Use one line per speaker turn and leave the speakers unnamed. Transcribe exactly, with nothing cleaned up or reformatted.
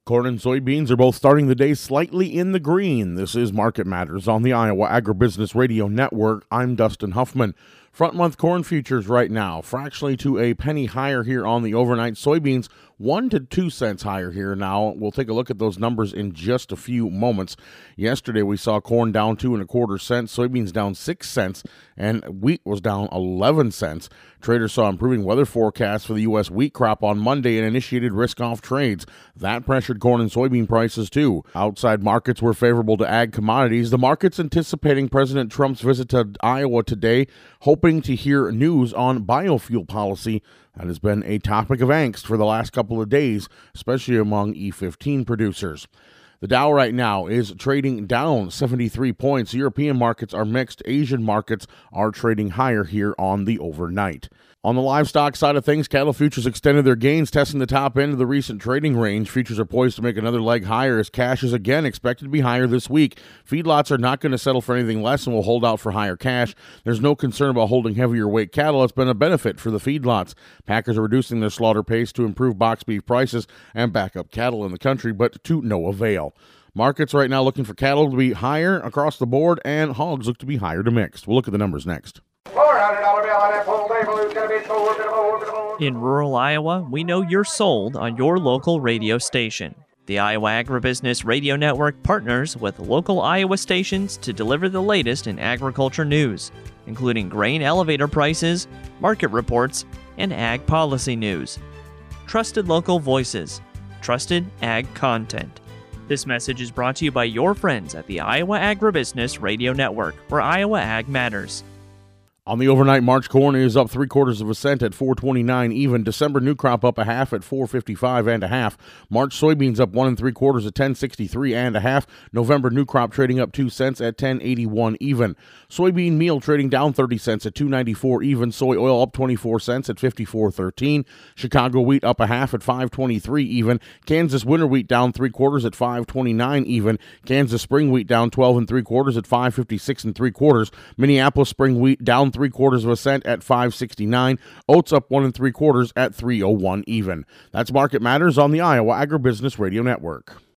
Corn and soybeans are both starting the day slightly in the green. This is Market Matters on the Iowa Agribusiness Radio Network. I'm Dustin Huffman. Front month corn futures right now, fractionally to a penny higher here on the overnight. Soybeans, one to two cents higher here now. We'll take a look at those numbers in just a few moments. Yesterday, we saw corn down two and a quarter cents, soybeans down six cents, and wheat was down eleven cents. Traders saw improving weather forecasts for the U S wheat crop on Monday and initiated risk-off trades. That pressured corn and soybean prices, too. Outside markets were favorable to ag commodities. The market's anticipating President Trump's visit to Iowa today, hoping to hear news on biofuel policy. That has been a topic of angst for the last couple of days, especially among E fifteen producers. The Dow right now is trading down seventy-three points. European markets are mixed. Asian markets are trading higher here on the overnight. On the livestock side of things, cattle futures extended their gains, testing the top end of the recent trading range. Futures are poised to make another leg higher as cash is again expected to be higher this week. Feedlots are not going to settle for anything less and will hold out for higher cash. There's no concern about holding heavier weight cattle. It's been a benefit for the feedlots. Packers are reducing their slaughter pace to improve box beef prices and back up cattle in the country, but to no avail. Markets right now looking for cattle to be higher across the board, and hogs look to be higher to mixed. We'll look at the numbers next.
In rural Iowa, we know you're sold on your local radio station. The Iowa Agribusiness Radio Network partners with local Iowa stations to deliver the latest in agriculture news, including grain elevator prices, market reports, and ag policy news. Trusted local voices, trusted ag content. This message is brought to you by your friends at the Iowa Agribusiness Radio Network, where Iowa Ag matters.
On the overnight, March corn is up three quarters of a cent at four twenty-nine even. December new crop up a half at four fifty-five and a half. March soybeans up one and three quarters at ten sixty-three and a half. November new crop trading up two cents at ten eighty-one even. Soybean meal trading down thirty cents at two ninety-four even. Soy oil up twenty-four cents at fifty-four thirteen. Chicago wheat up a half at five twenty-three even. Kansas winter wheat down three quarters at five twenty-nine even. Kansas spring wheat down twelve and three quarters at five fifty-six and three quarters. Minneapolis spring wheat down three quarters of a cent at five sixty-nine. Oats up one and three quarters at three oh one even. That's Market Matters on the Iowa Agribusiness Radio Network.